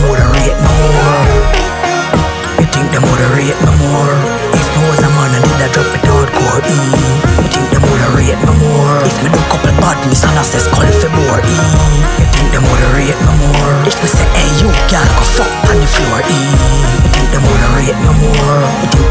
them woulda rate me more? You think them woulda rate me more? If me was a man and did I drop it hardcore E? You think them woulda rate me more? If me do couple badness and I say skull for bore E? You think them woulda rate me more? If me say hey you girl go fuck on the floor E? You think them woulda rate me more? You think